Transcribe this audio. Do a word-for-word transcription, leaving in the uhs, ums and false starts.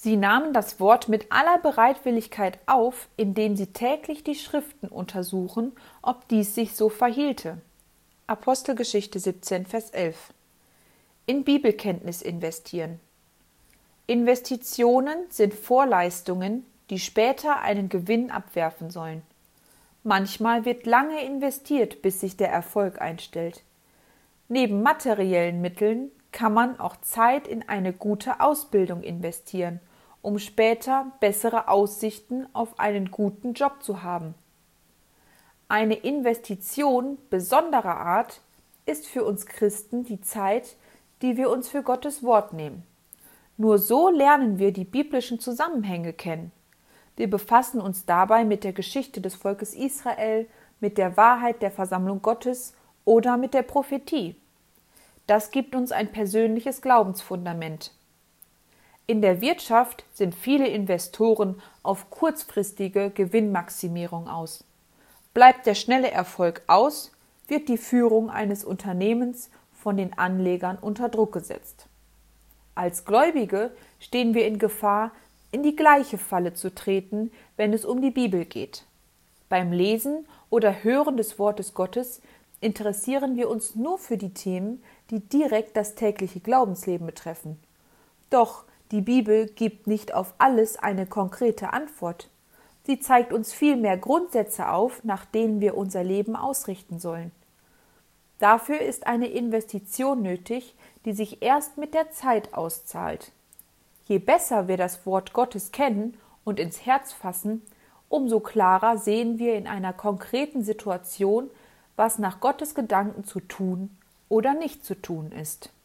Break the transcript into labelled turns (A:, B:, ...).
A: Sie nahmen das Wort mit aller Bereitwilligkeit auf, indem sie täglich die Schriften untersuchen, ob dies sich so verhielte. Apostelgeschichte siebzehn, Vers elf. In Bibelkenntnis investieren. Investitionen sind Vorleistungen, die später einen Gewinn abwerfen sollen. Manchmal wird lange investiert, bis sich der Erfolg einstellt. Neben materiellen Mitteln kann man auch Zeit in eine gute Ausbildung investieren, um später bessere Aussichten auf einen guten Job zu haben. Eine Investition besonderer Art ist für uns Christen die Zeit, die wir uns für Gottes Wort nehmen. Nur so lernen wir die biblischen Zusammenhänge kennen. Wir befassen uns dabei mit der Geschichte des Volkes Israel, mit der Wahrheit der Versammlung Gottes oder mit der Prophetie. Das gibt uns ein persönliches Glaubensfundament. In der Wirtschaft sind viele Investoren auf kurzfristige Gewinnmaximierung aus. Bleibt der schnelle Erfolg aus, wird die Führung eines Unternehmens von den Anlegern unter Druck gesetzt. Als Gläubige stehen wir in Gefahr, in die gleiche Falle zu treten, wenn es um die Bibel geht. Beim Lesen oder Hören des Wortes Gottes interessieren wir uns nur für die Themen, die direkt das tägliche Glaubensleben betreffen. Doch die Bibel gibt nicht auf alles eine konkrete Antwort. Sie zeigt uns vielmehr Grundsätze auf, nach denen wir unser Leben ausrichten sollen. Dafür ist eine Investition nötig, die sich erst mit der Zeit auszahlt. Je besser wir das Wort Gottes kennen und ins Herz fassen, umso klarer sehen wir in einer konkreten Situation, was nach Gottes Gedanken zu tun oder nicht zu tun ist.